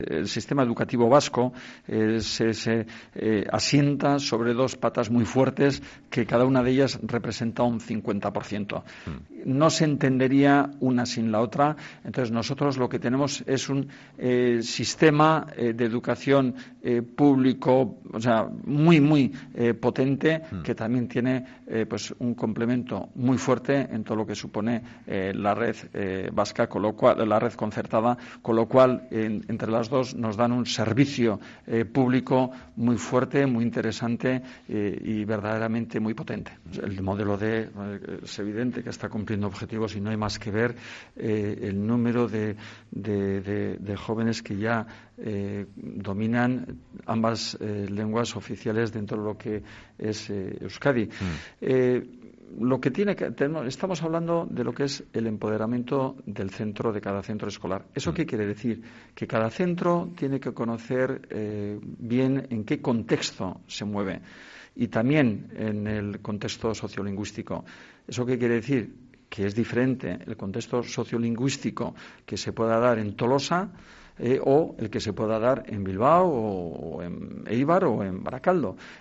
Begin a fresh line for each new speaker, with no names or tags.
El sistema educativo vasco se asienta sobre dos patas muy fuertes que cada una de ellas representa un 50%. No se entendería una sin la otra. Entonces nosotros lo que tenemos es un sistema de educación público, o sea, muy potente, que también tiene pues un complemento muy fuerte en todo lo que supone la red vasca, con lo cual la red concertada, con lo cual entre las dos nos dan un servicio público muy fuerte, muy interesante y verdaderamente muy potente. El modelo D es evidente que está cumpliendo objetivos y no hay más que ver el número de jóvenes que ya dominan ambas lenguas oficiales dentro de lo que es Euskadi. Estamos hablando de lo que es el empoderamiento del centro, de cada centro escolar. ¿Eso qué quiere decir? Que cada centro tiene que conocer bien en qué contexto se mueve y también en el contexto sociolingüístico. ¿Eso qué quiere decir? Que es diferente el contexto sociolingüístico que se pueda dar en Tolosa o el que se pueda dar en Bilbao o en Eibar o en Baracaldo.